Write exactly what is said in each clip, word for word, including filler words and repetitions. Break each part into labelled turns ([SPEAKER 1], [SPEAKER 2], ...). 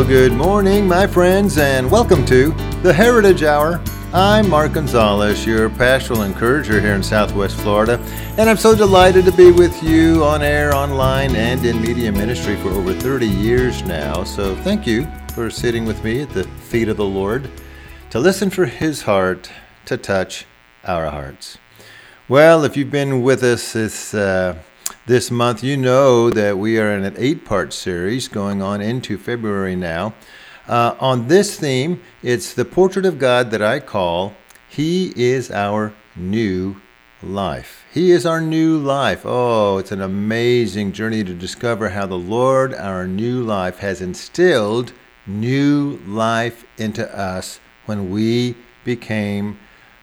[SPEAKER 1] Well, good morning, my friends, and welcome to the Heritage Hour. I'm Mark Gonzalez, your pastoral encourager here in Southwest Florida, and I'm so delighted to be with you on air, online, and in media ministry for over thirty years now. So thank you for sitting with me at the feet of the Lord to listen for His heart to touch our hearts. Well, if you've been with us this uh, this month, you know that we are in an eight-part series going on into February now. Uh, on this theme, it's the portrait of God that I call, He is our new life. He is our new life. Oh, it's an amazing journey to discover how the Lord, our new life, has instilled new life into us when we became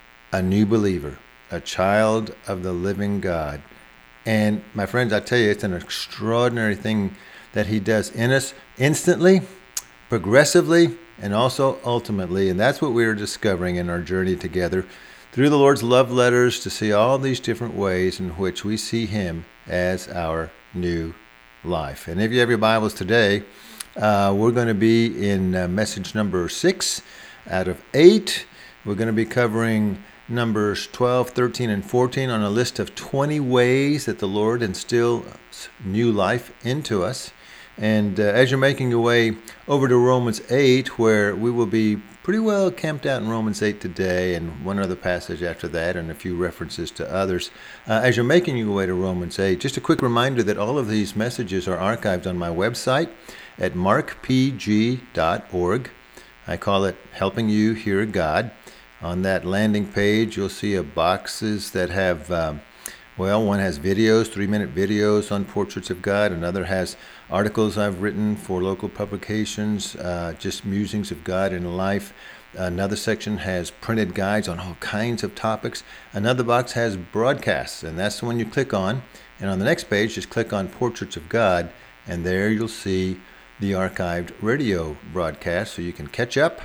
[SPEAKER 1] a new believer, a child of the living God. And my friends, I tell you, it's an extraordinary thing that He does in us instantly, progressively, and also ultimately. And that's what we are discovering in our journey together through the Lord's love letters, to see all these different ways in which we see Him as our new life. And if you have your Bibles today, uh, we're going to be in uh, message number six out of eight. We're going to be covering Numbers twelve, thirteen, and fourteen on a list of twenty ways that the Lord instills new life into us. And uh, as you're making your way over to Romans eight, where we will be pretty well camped out in Romans eight today, and one other passage after that, and a few references to others. Uh, as you're making your way to Romans eight, just a quick reminder that all of these messages are archived on my website at mark p g dot org. I call it Helping You Hear God. On that landing page, you'll see a boxes that have, um, well, one has videos, three-minute videos on portraits of God. Another has articles I've written for local publications, uh, just musings of God in life. Another section has printed guides on all kinds of topics. Another box has broadcasts, and that's the one you click on. And on the next page, just click on Portraits of God, and there you'll see the archived radio broadcast, so you can catch up,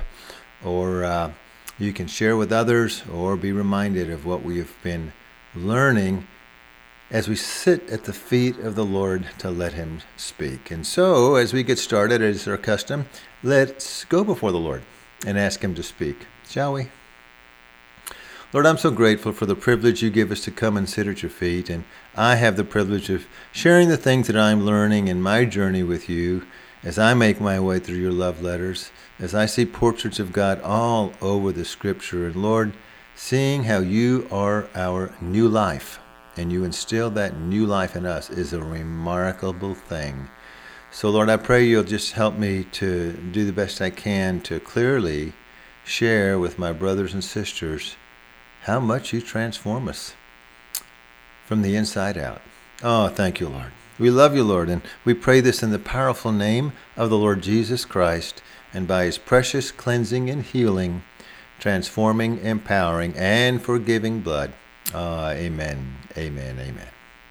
[SPEAKER 1] or uh, you can share with others, or be reminded of what we have been learning as we sit at the feet of the Lord to let Him speak. And so, as we get started, as our custom, let's go before the Lord and ask Him to speak, shall we? Lord, I'm so grateful for the privilege You give us to come and sit at Your feet, and I have the privilege of sharing the things that I'm learning in my journey with You as I make my way through Your love letters, as I see portraits of God all over the Scripture. And Lord, seeing how You are our new life, and You instill that new life in us, is a remarkable thing. So Lord, I pray You'll just help me to do the best I can to clearly share with my brothers and sisters how much You transform us from the inside out. Oh, thank You, Lord. We love You, Lord, and we pray this in the powerful name of the Lord Jesus Christ, and by His precious cleansing and healing, transforming, empowering, and forgiving blood. Uh, amen, amen, amen.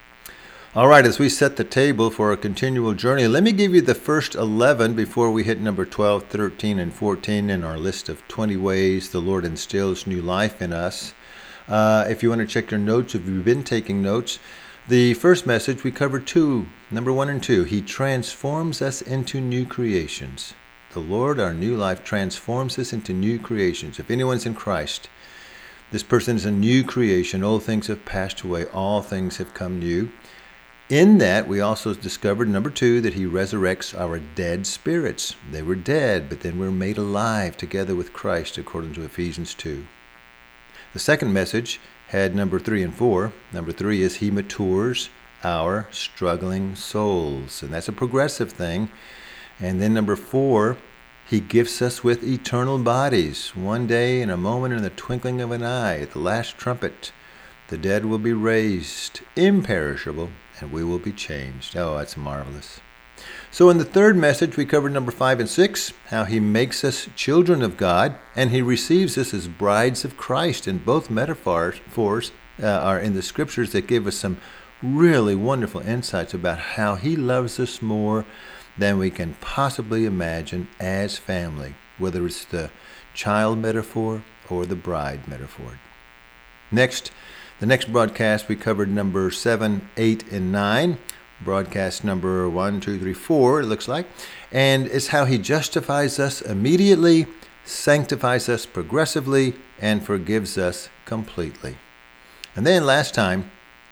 [SPEAKER 1] All right, as we set the table for a continual journey, let me give you the first eleven before we hit number twelve, thirteen, and fourteen in our list of twenty ways the Lord instills new life in us. Uh, if you want to check your notes, if you've been taking notes, the first message we covered two, number one and two. He transforms us into new creations. The Lord, our new life, transforms us into new creations. If anyone's in Christ, this person is a new creation. Old things have passed away. All things have come new. In that, we also discovered, number two, that He resurrects our dead spirits. They were dead, but then we're made alive together with Christ, according to Ephesians two. The second message had number three and four. Number three is He matures our struggling souls. And that's a progressive thing. And then number four, He gifts us with eternal bodies. One day, in a moment, in the twinkling of an eye, at the last trumpet, the dead will be raised, imperishable, and we will be changed. Oh, that's marvelous. So in the third message, we covered number five and six, how He makes us children of God, and He receives us as brides of Christ. And both metaphors uh, are in the Scriptures that give us some really wonderful insights about how He loves us more than we can possibly imagine as family, whether it's the child metaphor or the bride metaphor. Next, the next broadcast, we covered number seven, eight, and nine, broadcast number one, two, three, four, it looks like. And it's how he justifies us immediately, sanctifies us progressively, and forgives us completely. And then last time,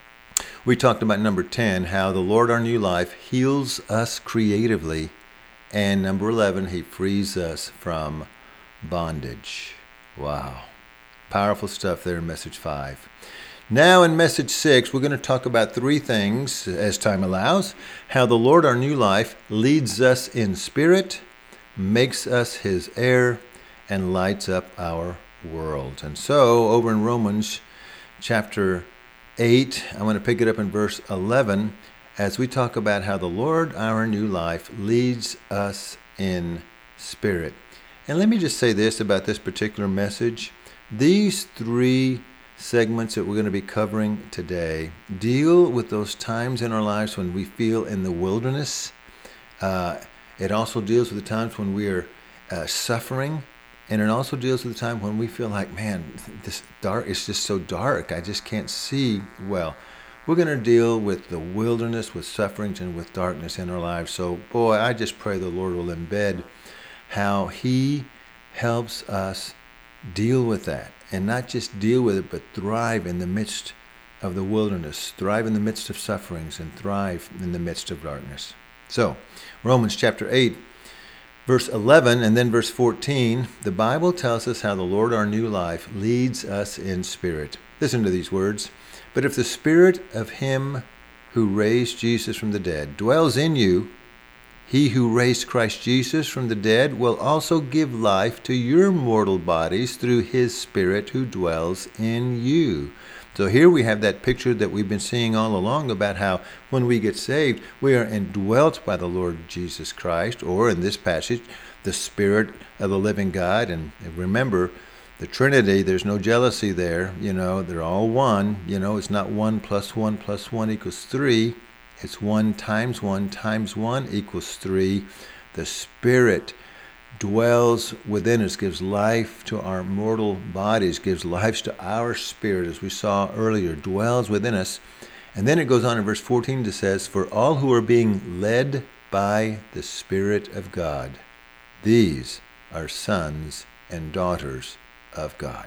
[SPEAKER 1] we talked about number ten, how the Lord our new life heals us creatively. And number eleven, he frees us from bondage. Wow. Powerful stuff there in message five. Now in message six, we're going to talk about three things as time allows. How the Lord our new life leads us in spirit, makes us his heir, and lights up our world. And so over in Romans chapter eight, I'm going to pick it up in verse eleven as we talk about how the Lord our new life leads us in spirit. And let me just say this about this particular message. These three segments that we're going to be covering today deal with those times in our lives when we feel in the wilderness. Uh, it also deals with the times when we are uh, suffering. And it also deals with the time when we feel like, man, this dark, it's just so dark. I just can't see well. We're going to deal with the wilderness, with sufferings, and with darkness in our lives. So, boy, I just pray the Lord will embed how he helps us deal with that. And not just deal with it, but thrive in the midst of the wilderness, thrive in the midst of sufferings, and thrive in the midst of darkness. So, Romans chapter eight, verse eleven, and then verse fourteen, the Bible tells us how the Lord our new life leads us in spirit. Listen to these words. But if the spirit of him who raised Jesus from the dead dwells in you, he who raised Christ Jesus from the dead will also give life to your mortal bodies through his Spirit who dwells in you. So here we have that picture that we've been seeing all along about how when we get saved, we are indwelt by the Lord Jesus Christ, or in this passage, the Spirit of the living God. And remember, the Trinity, there's no jealousy there. You know, they're all one. You know, it's not one plus one plus one equals three. It's one times one times one equals three. The Spirit dwells within us, gives life to our mortal bodies, gives life to our spirit, as we saw earlier, dwells within us. And then it goes on in verse fourteen to says, for all who are being led by the Spirit of God, these are sons and daughters of God.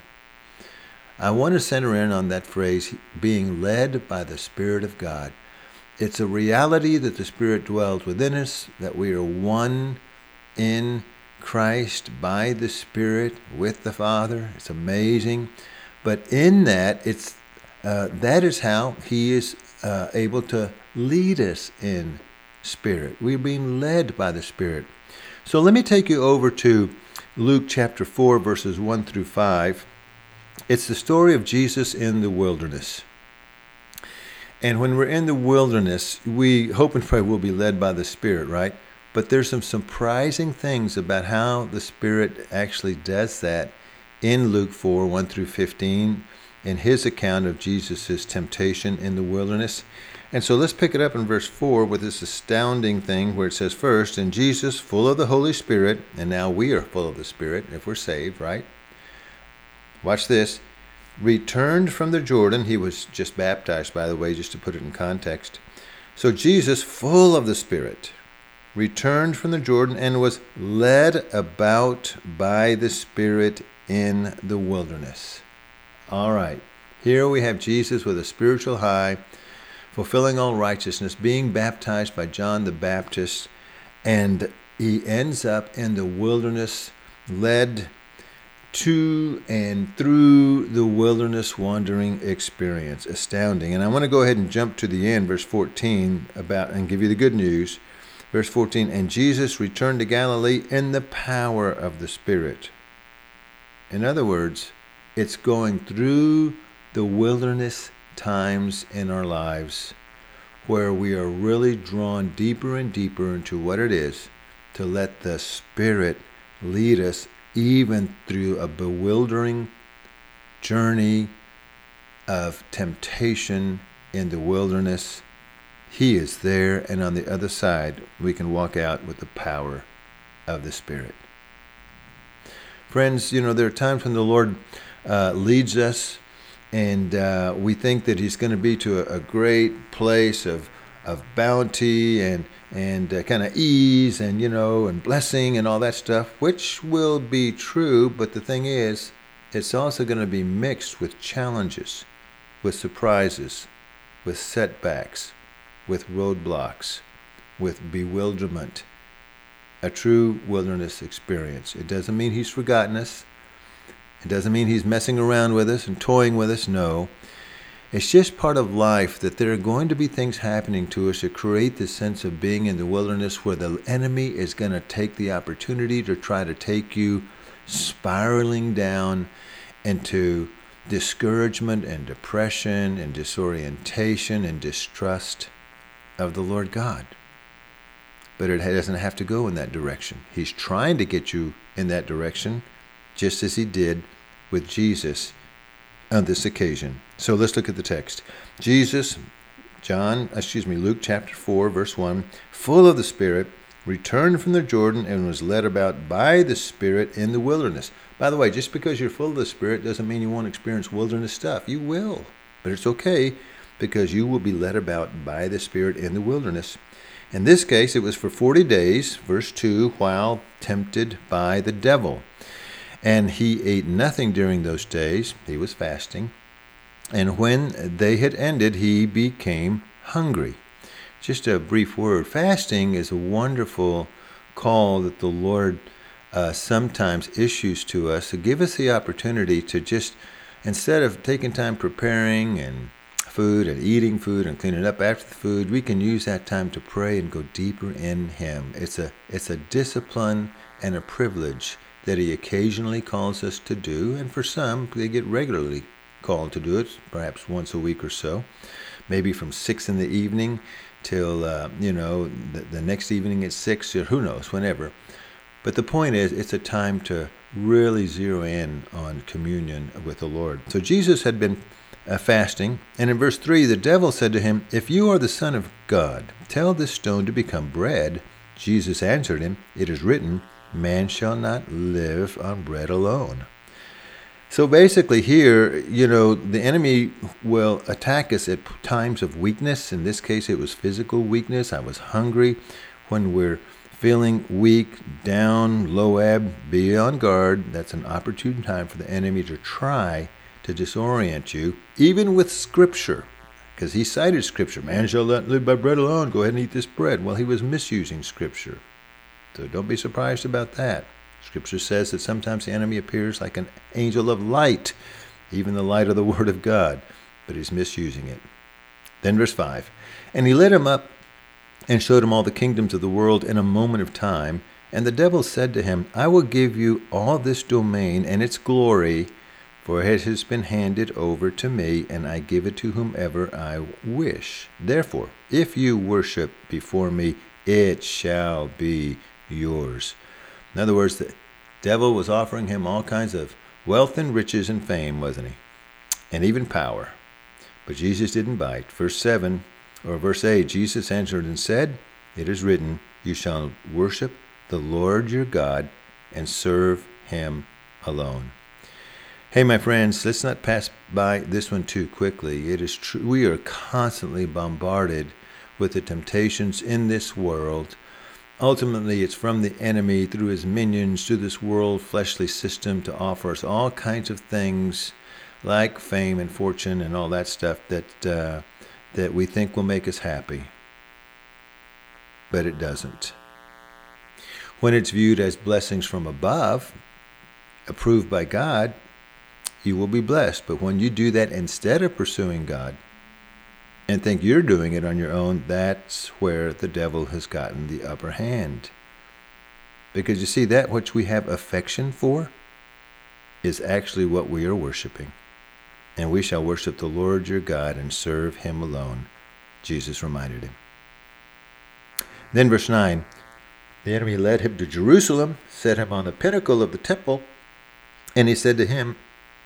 [SPEAKER 1] I want to center in on that phrase, being led by the Spirit of God. It's a reality that the Spirit dwells within us, that we are one in Christ by the Spirit with the Father. It's amazing. But in that, it's uh, that is how he is uh, able to lead us in spirit. We're being led by the Spirit. So let me take you over to Luke chapter four, verses one through five. It's the story of Jesus in the wilderness. And when we're in the wilderness, we hope and pray we'll be led by the Spirit, right? But there's some surprising things about how the Spirit actually does that in Luke four, one through fifteen, in his account of Jesus' temptation in the wilderness. And so let's pick it up in verse four with this astounding thing where it says, first, and Jesus, full of the Holy Spirit, and now we are full of the Spirit if we're saved, right? Watch this. Returned from the Jordan. He was just baptized, by the way, just to put it in context. So Jesus, full of the Spirit, returned from the Jordan and was led about by the Spirit in the wilderness. All right. Here we have Jesus with a spiritual high, fulfilling all righteousness, being baptized by John the Baptist, and he ends up in the wilderness, led to and through the wilderness wandering experience. Astounding. And I want to go ahead and jump to the end, verse fourteen, about and give you the good news. Verse fourteen, and Jesus returned to Galilee in the power of the Spirit. In other words, it's going through the wilderness times in our lives where we are really drawn deeper and deeper into what it is to let the Spirit lead us even through a bewildering journey of temptation in the wilderness. He is there, and on the other side, we can walk out with the power of the Spirit. Friends, you know, there are times when the Lord uh, leads us, and uh, we think that he's going to be to a, a great place of of bounty and and uh, kind of ease and, you know, and blessing and all that stuff, which will be true. But the thing is, it's also going to be mixed with challenges, with surprises, with setbacks, with roadblocks, with bewilderment. A true wilderness experience. It doesn't mean he's forgotten us. It doesn't mean he's messing around with us and toying with us. No. It's just part of life that there are going to be things happening to us that create this sense of being in the wilderness where the enemy is going to take the opportunity to try to take you spiraling down into discouragement and depression and disorientation and distrust of the Lord God. But it doesn't have to go in that direction. He's trying to get you in that direction, just as he did with Jesus on this occasion. So let's look at the text. Jesus, John, excuse me, Luke chapter four, verse one, full of the Spirit, returned from the Jordan and was led about by the Spirit in the wilderness. By the way, just because you're full of the Spirit doesn't mean you won't experience wilderness stuff. You will, but it's okay because you will be led about by the Spirit in the wilderness. In this case, it was for forty days, verse two, while tempted by the devil. And he ate nothing during those days. He was fasting. And when they had ended, he became hungry. Just a brief word. Fasting is a wonderful call that the Lord uh, sometimes issues to us to give us the opportunity to just, instead of taking time preparing and food and eating food and cleaning up after the food, we can use that time to pray and go deeper in him. It's a it's a discipline and a privilege that he occasionally calls us to do, and for some, they get regularly called to do it, perhaps once a week or so, maybe from six in the evening till, uh, you know, the, the next evening at six, or who knows, whenever. But the point is, it's a time to really zero in on communion with the Lord. So Jesus had been uh, fasting, and in verse three, the devil said to him, "If you are the Son of God, tell this stone to become bread." Jesus answered him, "It is written, man shall not live on bread alone." So basically here, you know, the enemy will attack us at times of weakness. In this case, it was physical weakness. I was hungry. When we're feeling weak, down, low ebb, be on guard. That's an opportune time for the enemy to try to disorient you, even with Scripture. Because he cited Scripture. Man shall not live by bread alone. Go ahead and eat this bread. Well, he was misusing Scripture. So don't be surprised about that. Scripture says that sometimes the enemy appears like an angel of light, even the light of the Word of God, but he's misusing it. Then verse five, and he led him up and showed him all the kingdoms of the world in a moment of time. And the devil said to him, I will give you all this domain and its glory, for it has been handed over to me, and I give it to whomever I wish. Therefore, if you worship before me, it shall be yours. In other words, the devil was offering him all kinds of wealth and riches and fame, wasn't he? And even power. But Jesus didn't bite. Verse seven, or verse eight, Jesus answered and said, it is written, you shall worship the Lord your God and serve him alone. Hey, my friends, let's not pass by this one too quickly. It is true. We are constantly bombarded with the temptations in this world. Ultimately, it's from the enemy through his minions to this world fleshly system to offer us all kinds of things like fame and fortune and all that stuff that uh, that we think will make us happy. But it doesn't. When it's viewed as blessings from above, approved by God, you will be blessed. But when you do that instead of pursuing God and think you're doing it on your own, that's where the devil has gotten the upper hand. Because you see, that which we have affection for is actually what we are worshiping. And we shall worship the Lord your God and serve him alone, Jesus reminded him. Then verse nine, the enemy led him to Jerusalem, set him on the pinnacle of the temple, and he said to him,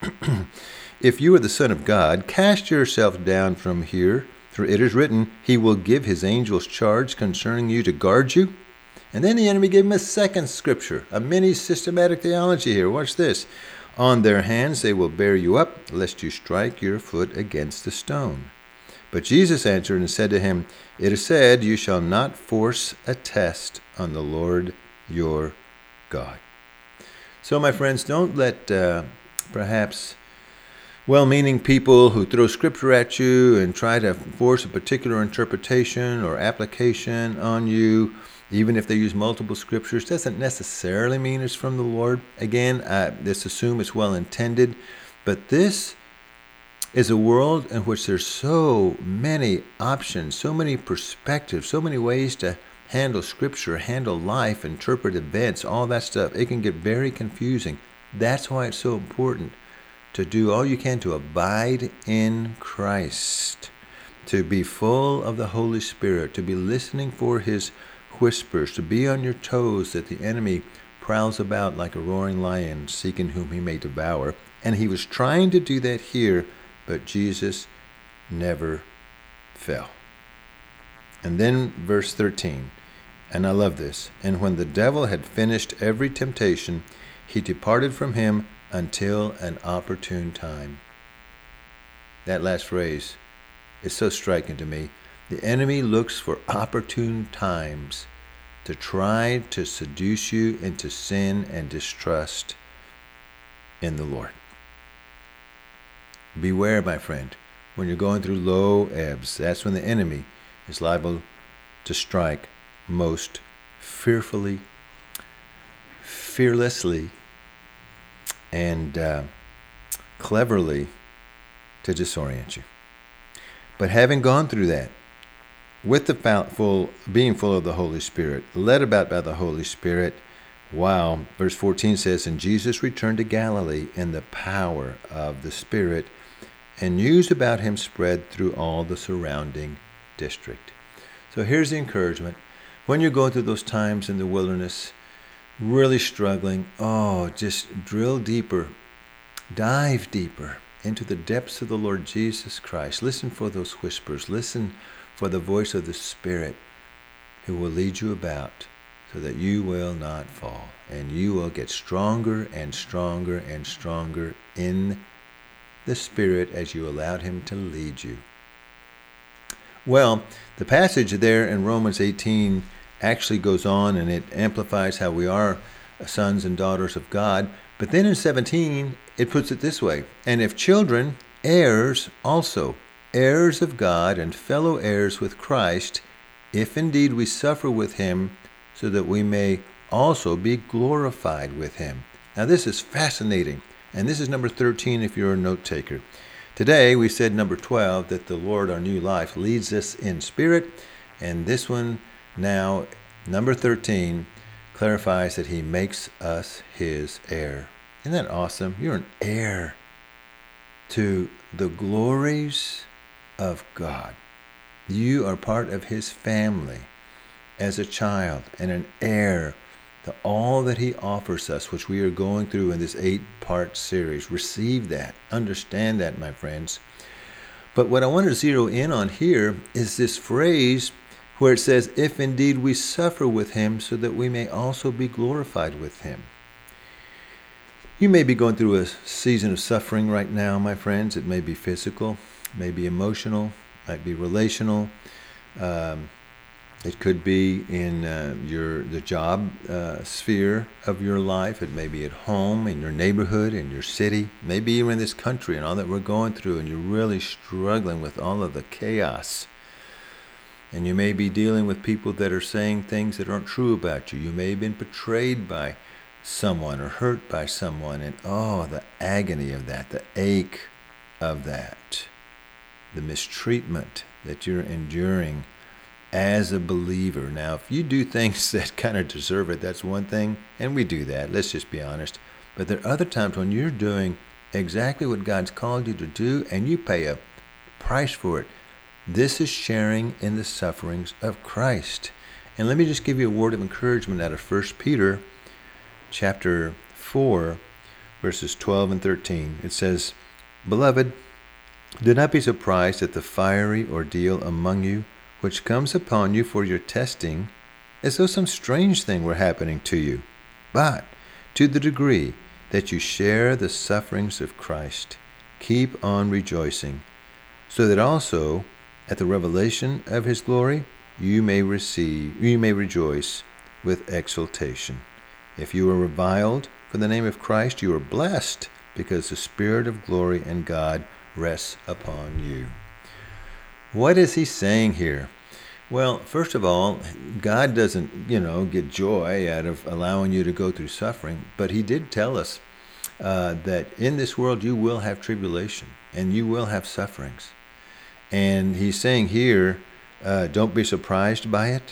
[SPEAKER 1] if you are the Son of God, cast yourself down from here, for it is written, he will give his angels charge concerning you to guard you. And then the enemy gave him a second scripture, a mini systematic theology here. Watch this. On their hands they will bear you up, lest you strike your foot against the stone. But Jesus answered and said to him, It is said, You shall not force a test on the Lord your God. So, my friends, don't let uh, perhaps well-meaning people who throw scripture at you and try to force a particular interpretation or application on you, even if they use multiple scriptures, doesn't necessarily mean it's from the Lord. Again, I just assume it's well-intended. But this is a world in which there's so many options, so many perspectives, so many ways to handle scripture, handle life, interpret events, all that stuff. It can get very confusing. That's why it's so important to do all you can to abide in Christ, to be full of the Holy Spirit, to be listening for his whispers, to be on your toes that the enemy prowls about like a roaring lion, seeking whom he may devour. And he was trying to do that here, but Jesus never fell. And then verse thirteen, and I love this. And when the devil had finished every temptation, he departed from him until an opportune time. That last phrase is so striking to me. The enemy looks for opportune times to try to seduce you into sin and distrust in the Lord. Beware, my friend, when you're going through low ebbs. That's when the enemy is liable to strike most fearfully, fearlessly, and uh, cleverly to disorient you. But having gone through that, with the full, being full of the Holy Spirit, led about by the Holy Spirit, wow, verse fourteen says, And Jesus returned to Galilee in the power of the Spirit, and news about him spread through all the surrounding district. So here's the encouragement. When you're going through those times in the wilderness, really struggling, oh, just drill deeper, dive deeper into the depths of the Lord Jesus Christ. Listen for those whispers. Listen for the voice of the Spirit who will lead you about so that you will not fall. And you will get stronger and stronger and stronger in the Spirit as you allowed him to lead you. Well, the passage there in Romans eighteen actually goes on and it amplifies how we are sons and daughters of God. But then in seventeen, it puts it this way, And if children, heirs also, heirs of God and fellow heirs with Christ, if indeed we suffer with him, so that we may also be glorified with him. Now this is fascinating. And this is number thirteen if you're a note taker. Today we said number twelve, that the Lord, our new life, leads us in spirit. And this one now, number thirteen, clarifies that he makes us his heir. Isn't that awesome? You're an heir to the glories of God. You are part of his family as a child and an heir to all that he offers us, which we are going through in this eight-part series. Receive that. Understand that, my friends. But what I want to zero in on here is this phrase where it says, if indeed we suffer with him, so that we may also be glorified with him. You may be going through a season of suffering right now, my friends. It may be physical, may be emotional, might be relational. Um, It could be in uh, your the job uh, sphere of your life. It may be at home, in your neighborhood, in your city, maybe even in this country and all that we're going through, and you're really struggling with all of the chaos. And you may be dealing with people that are saying things that aren't true about you. You may have been betrayed by someone or hurt by someone, and oh, the agony of that, the ache of that, the mistreatment that you're enduring as a believer. Now, if you do things that kind of deserve it, that's one thing, and we do that, let's just be honest. But there are other times when you're doing exactly what God's called you to do, and you pay a price for it. This is sharing in the sufferings of Christ. And let me just give you a word of encouragement out of First Peter chapter four, verses twelve and thirteen. It says, Beloved, do not be surprised at the fiery ordeal among you, which comes upon you for your testing, as though some strange thing were happening to you. But to the degree that you share the sufferings of Christ, keep on rejoicing, so that also at the revelation of his glory, you may receive, you may rejoice with exultation. If you are reviled for the name of Christ, you are blessed, because the Spirit of glory and God rests upon you. What is he saying here? Well, first of all, God doesn't, you know, get joy out of allowing you to go through suffering, but he did tell us uh, that in this world you will have tribulation and you will have sufferings. And he's saying here, uh, don't be surprised by it,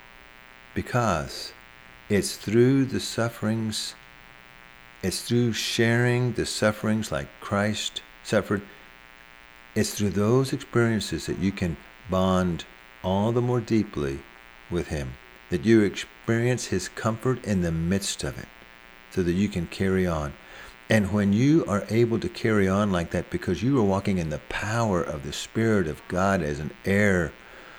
[SPEAKER 1] because it's through the sufferings, it's through sharing the sufferings like Christ suffered, it's through those experiences that you can bond all the more deeply with him, that you experience his comfort in the midst of it, so that you can carry on. And when you are able to carry on like that, because you are walking in the power of the Spirit of God as an heir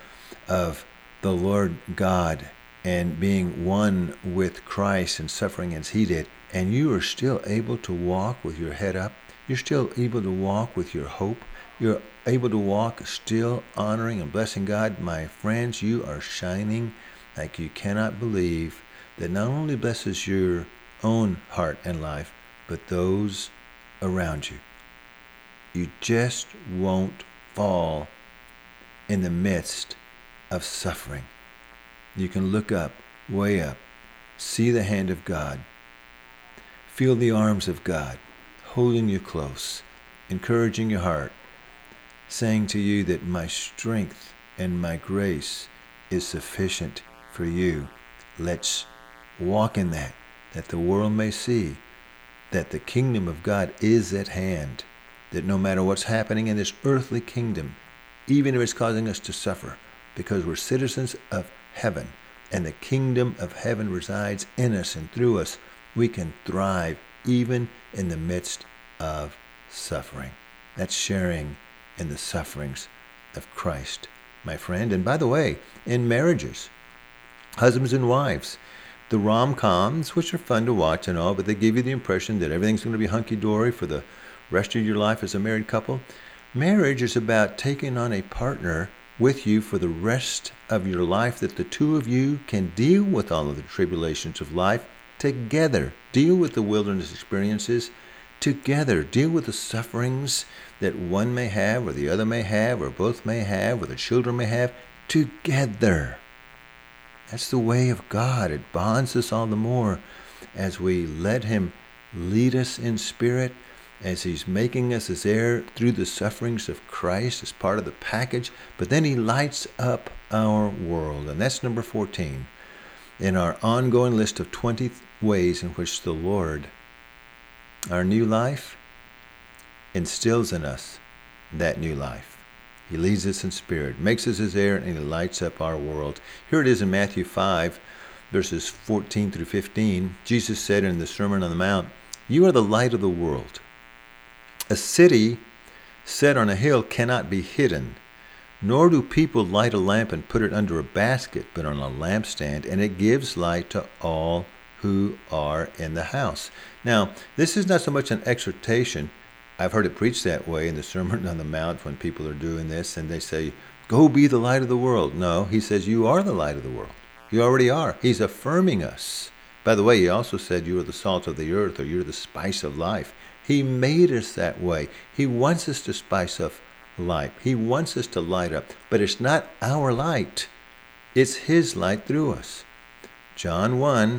[SPEAKER 1] of the Lord God, and being one with Christ and suffering as he did, and you are still able to walk with your head up, you're still able to walk with your hope, you're able to walk still honoring and blessing God, my friends, you are shining like you cannot believe, that not only blesses your own heart and life, but those around you. You just won't fall in the midst of suffering. You can look up, way up, see the hand of God, feel the arms of God holding you close, encouraging your heart, saying to you that my strength and my grace is sufficient for you. Let's walk in that, that the world may see that the kingdom of God is at hand, that no matter what's happening in this earthly kingdom, even if it's causing us to suffer, because we're citizens of heaven, and the kingdom of heaven resides in us and through us, we can thrive even in the midst of suffering. That's sharing in the sufferings of Christ, my friend. And by the way, in marriages, husbands and wives, the rom-coms, which are fun to watch and all, but they give you the impression that everything's going to be hunky-dory for the rest of your life as a married couple. Marriage is about taking on a partner with you for the rest of your life, that the two of you can deal with all of the tribulations of life together, deal with the wilderness experiences together, deal with the sufferings that one may have, or the other may have, or both may have, or the children may have, together. That's the way of God. It bonds us all the more as we let him lead us in spirit, as he's making us his heir through the sufferings of Christ as part of the package. But then he lights up our world. And that's number fourteen in our ongoing list of twenty ways in which the Lord, our new life, instills in us that new life. He leads us in spirit, makes us his heir, and he lights up our world. Here it is in Matthew five, verses fourteen through fifteen. Jesus said in the Sermon on the Mount, "You are the light of the world. A city set on a hill cannot be hidden, nor do people light a lamp and put it under a basket, but on a lampstand, and it gives light to all who are in the house." Now, this is not so much an exhortation. I've heard it preached that way in the Sermon on the Mount when people are doing this, and they say, go be the light of the world. No, he says you are the light of the world. You already are. He's affirming us. By the way, he also said you are the salt of the earth, or you're the spice of life. He made us that way. He wants us to spice up life. He wants us to light up. But it's not our light. It's his light through us. John one,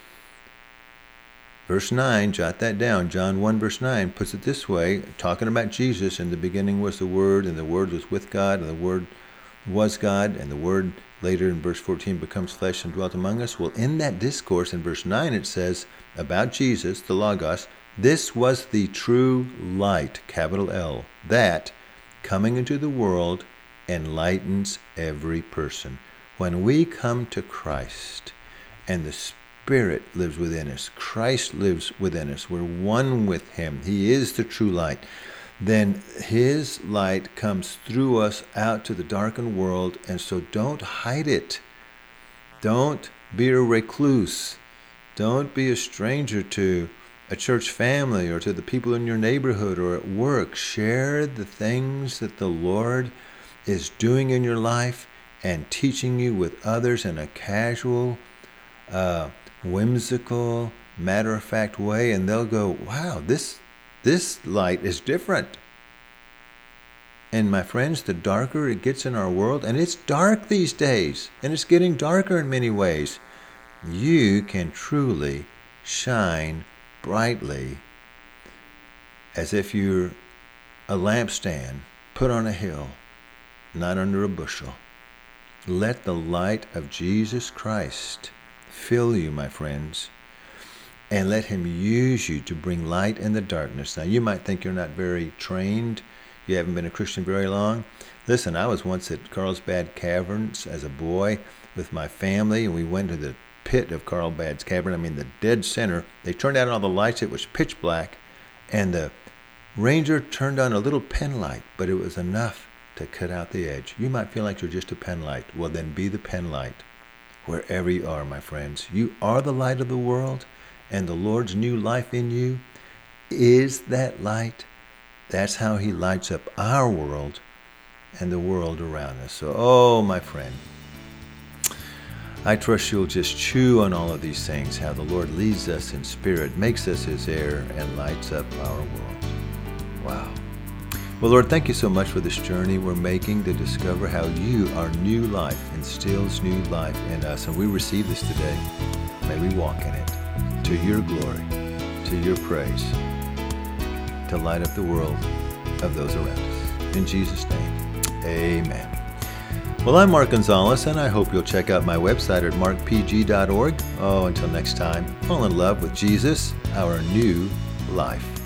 [SPEAKER 1] verse nine, jot that down. John one, verse nine puts it this way, talking about Jesus. In the beginning was the Word, and the Word was with God, and the Word was God, and the Word, later in verse fourteen, becomes flesh and dwelt among us. Well, in that discourse, in verse nine, it says about Jesus, the Logos, this was the true light, capital L, that, coming into the world, enlightens every person. When we come to Christ, and the Spirit lives within us, Christ lives within us, we're one with him, he is the true light, then his light comes through us out to the darkened world. And so don't hide it. Don't be a recluse. Don't be a stranger to a church family or to the people in your neighborhood or at work. Share the things that the Lord is doing in your life and teaching you with others in a casual, uh, whimsical, matter-of-fact way, and they'll go, wow, this this light is different. And my friends, the darker it gets in our world, and it's dark these days, and it's getting darker in many ways, you can truly shine brightly as if you're a lampstand put on a hill, not under a bushel. Let the light of Jesus Christ fill you, my friends, and let him use you to bring light in the darkness. Now, you might think you're not very trained. You haven't been a Christian very long. Listen, I was once at Carlsbad Caverns as a boy with my family, and we went to the pit of Carlsbad's Cavern, I mean the dead center. They turned out all the lights. It was pitch black, and the ranger turned on a little pen light, but it was enough to cut out the edge. You might feel like you're just a pen light. Well, then be the pen light wherever you are, my friends. You are the light of the world, and the Lord's new life in you is that light. That's how he lights up our world and the world around us. So, oh, my friend, I trust you'll just chew on all of these things, how the Lord leads us in spirit, makes us his heir, and lights up our world. Wow. Well, Lord, thank you so much for this journey we're making to discover how you, our new life, instills new life in us. And we receive this today. May we walk in it to your glory, to your praise, to light up the world of those around us. In Jesus' name, amen. Well, I'm Mark Gonzalez, and I hope you'll check out my website at mark p g dot org. Oh, until next time, fall in love with Jesus, our new life.